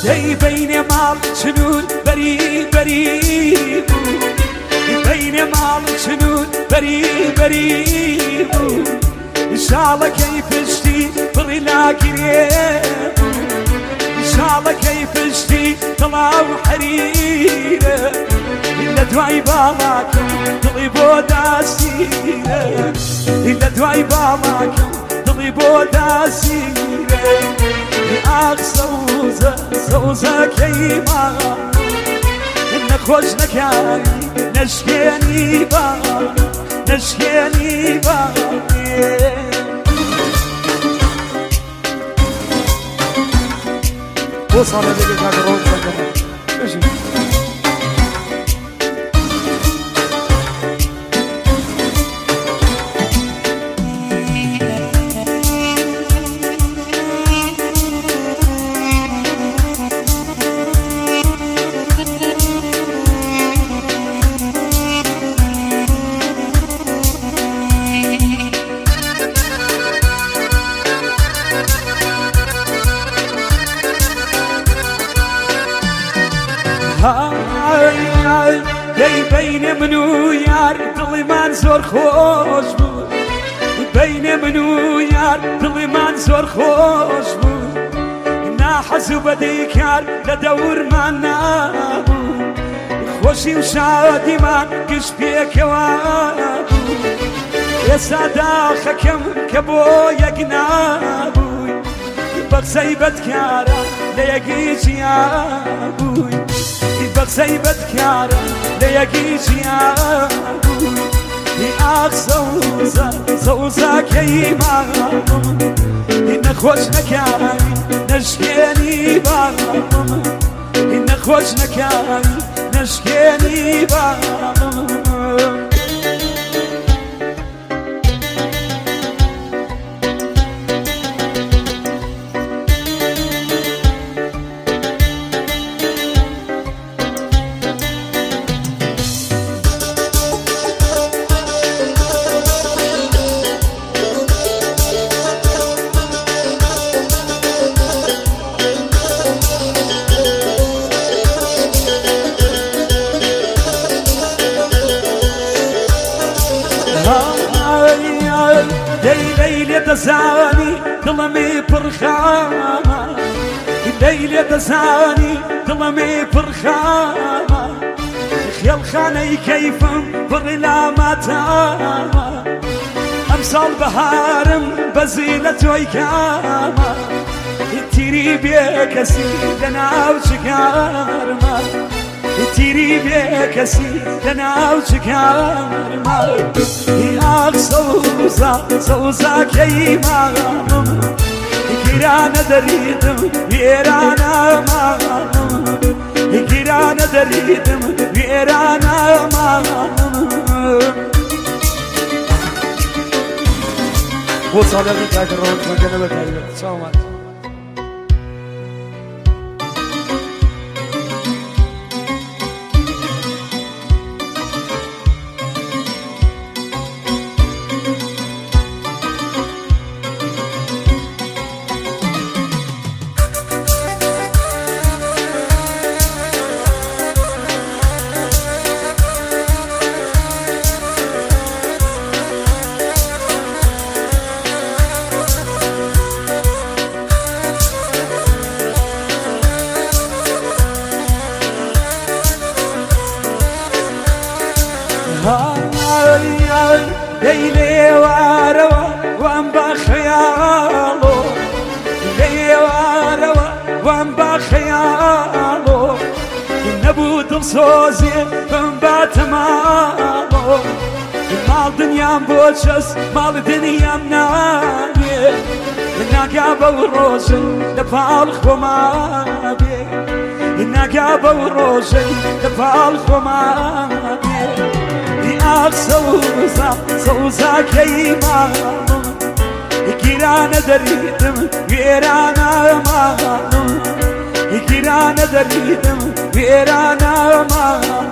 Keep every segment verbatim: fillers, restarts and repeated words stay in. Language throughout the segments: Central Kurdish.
دەی بەینێ ماڵ چنون بەری بەری بوو بەینێ ماڵ چنون بەری بەری بوو شاڵەکەی پشتی بڕی لاگرێ شاڵەکەی پشتی دڵاو حەریرە لە دوای باڵاکەم دڵی بۆ داسیرە لە دوای باڵاکەم دڵی بۆ داسیرە ئاخ سەوزە سەوزەکەی ماڵ نەخۆش نەکاری نەشکێنی باڵ نەشکێنی باڵێ بۆ ساڵە لێگە کاکە ڕۆژ دەکەم بژی دەی بەینێ من و یار دڵیمان زۆر خۆش بوو بەینێ من و یار دڵیمان زۆر خۆش بوو ناحەزوو بەدەی کار لە دەورمان نابوو خۆشی و شادیمان گشت پێکەوە بوو ئێستا داخەکەم کە بۆ یەک نابووی بە قسەی بەدکارە لە یەکیچیا بووی بە قسەی بەدکارە لە یەکیچیا بووی ئاخ سەوزە سەوزەکەی ماڵم نەخۆش نەکاری نەشکێنی باڵم نەخۆش نەکاری نەشکێنی باڵم دەزانی دڵەمێ پڕخامە دەی لێ دەزانی دڵەمێ پڕخامە خێڵخانەی کەیفم پڕی لاماتامە ئەمساڵ بەهارم بەزی لە تۆی کامە تیری بێ کەسی لەناو چکارمە تیری بێ کەسی لەناو چکارمە ئاخ سەوزە سەوزەکەی ماڵم گیرانە دەریدم وێرانە ماڵم گیرانە دەریدم وێرانە ماڵم بۆ ساڵێکی کاکە ڕۆژ مەگەنە بەتایبەت چاومات دەی لێوارەوە وام بە خەیاڵۆ لێوارەوە وام بە خەیاڵۆ نەبوو دڵسۆزێ بم باتە ماڵۆ ماڵ دنیام بۆ چەس ماڵ دنیام نابێ ناگا بەو ڕۆژن لە پاڵ خۆما بێ ناگا بەو ڕۆژن لە پاڵ خۆما بێ ئاخ سەوزە سەوزەکەی ماڵم گیرانە دەریدم وێرانە ماڵم گیرانە دەریدم وێرانە ماڵم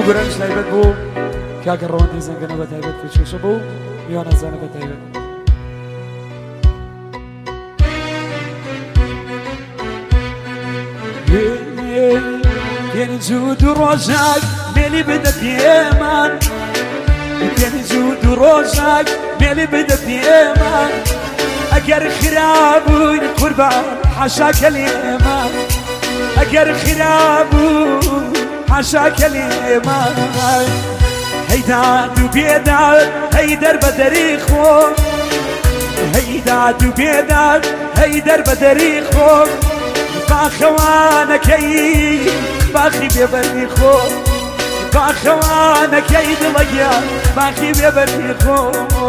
گرنج تایبەت بوو کاکە ڕەوەندەی زەنگەنە بە تایبەت پێشکەشە بوو میوانەزانە بە تایبەت پێنج و دوو ڕۆژێک مێلی بدە پێمان پێنج و دوو ڕۆژێک مێلی بدە پێمان ئەگەر خرابووین قوربان حاشاکە لێمان ئەگەر خرابوو حاشاکە لێمان هەیداد و بێداد هەی دەربە دەری خۆ هەیداد و بێداد هەی دەربە دەری خۆ باخەوانەکەی باخی بێبەرنی خۆ باخەوانەکەی دڵەگیا باخی بێبەرنی خۆ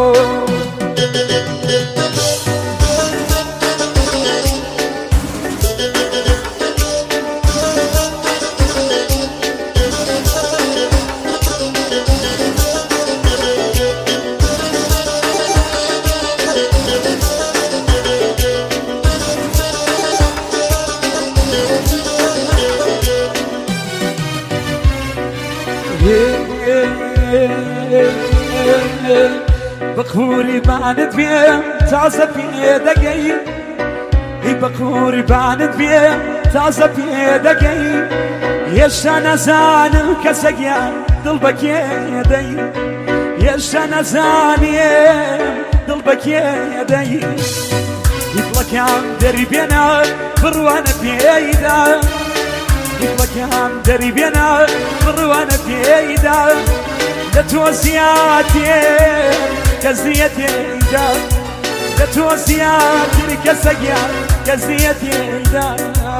بقوري بانت بيم تازه بيدقي بقوري بانت بيم تازه بيدقي يشان زان كسقيا دل بكيدي يشان زاني دل بكيدي يطلق عم دربينا بروانا بيدا يطلق عم دربينا بروانا بيدا لتوزياتي كزيتي دا لتوزياتي كسقيا كزيتي دا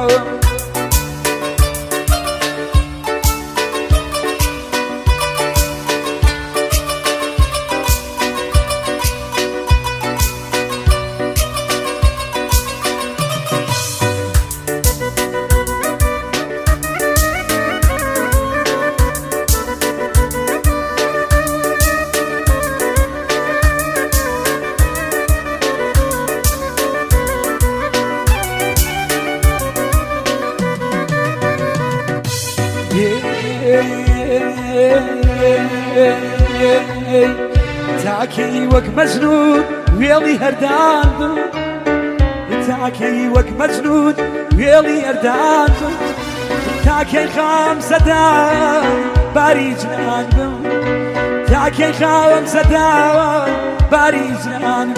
تاكي وك مجنون ويلي هردان تاكي وك مجنون ويلي هردان تاكي خمسة دار باري جنان تاكي خمسة دار باري جنان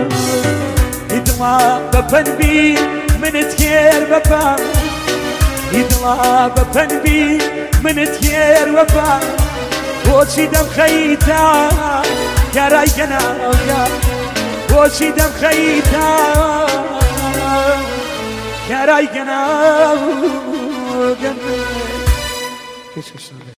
يدلا ببنبي من تكير ببا يدلا ببنبي من تكير وبا وشي دم خيتا يا رايقنا وشي دم خيتا يا رايقنا